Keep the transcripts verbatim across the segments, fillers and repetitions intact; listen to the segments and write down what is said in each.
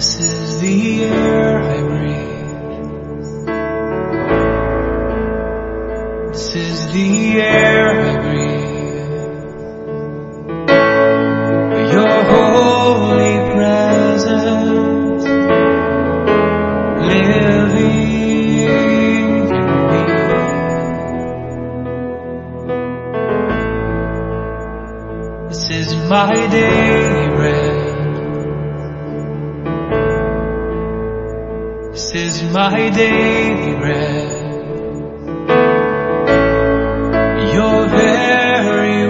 This is the air I breathe. This is the air I breathe. Your holy presence living in me. This is my daily bread. This is my daily bread. Your very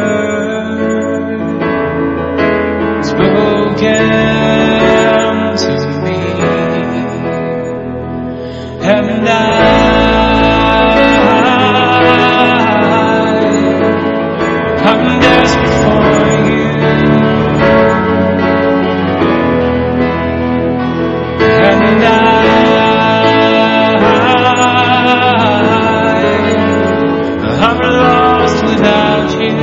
word spoken to me, and I, I'm desperate for you, and I, I'm lost without you.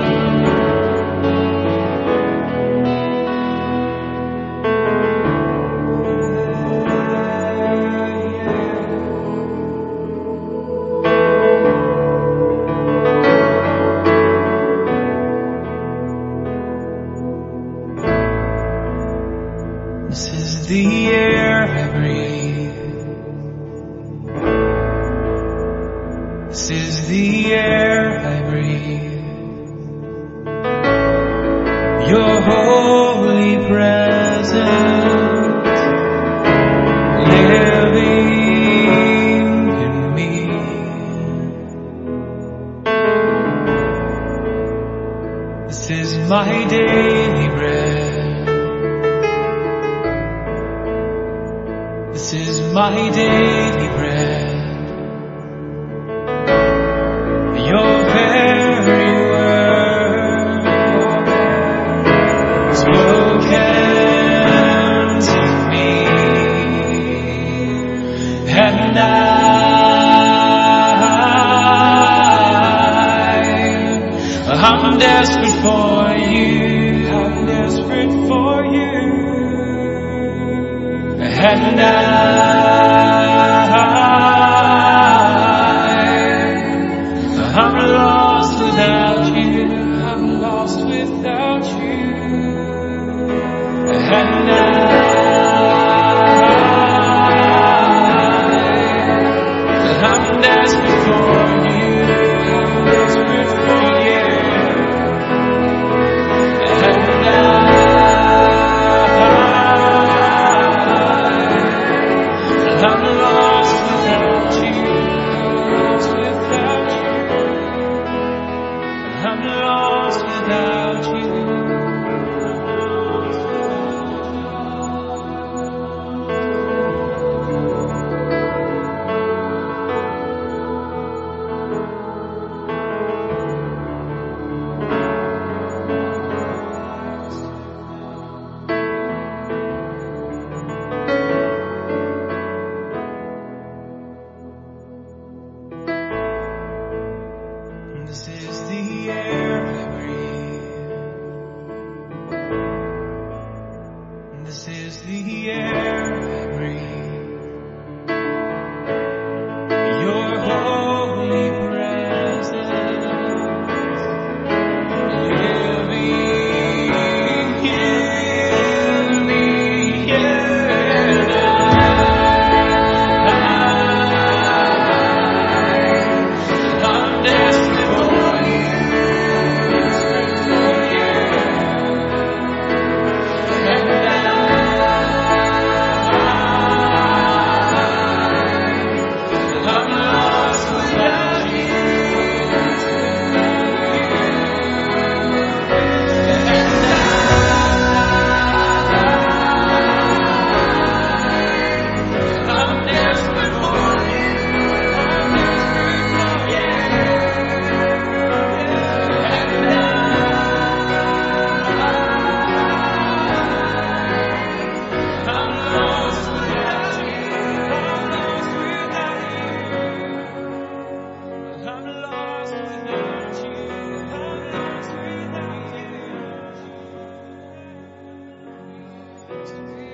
This is the air I breathe. This is the air I breathe. Your holy presence living in me. This is my daily bread. This is my daily bread. Your very word spoken to me, and I, I'm desperate for you. I'm desperate for you, and I, I'm lost without you. I'm lost without you, and I, I'm desperate for you. I'm desperate for you, and I, I'm lost without you. Lost without you. I'm lost without you. This is the air I breathe. This is the air I breathe. Your holy presence living in me, and I, I'm desperate for you. Thank you.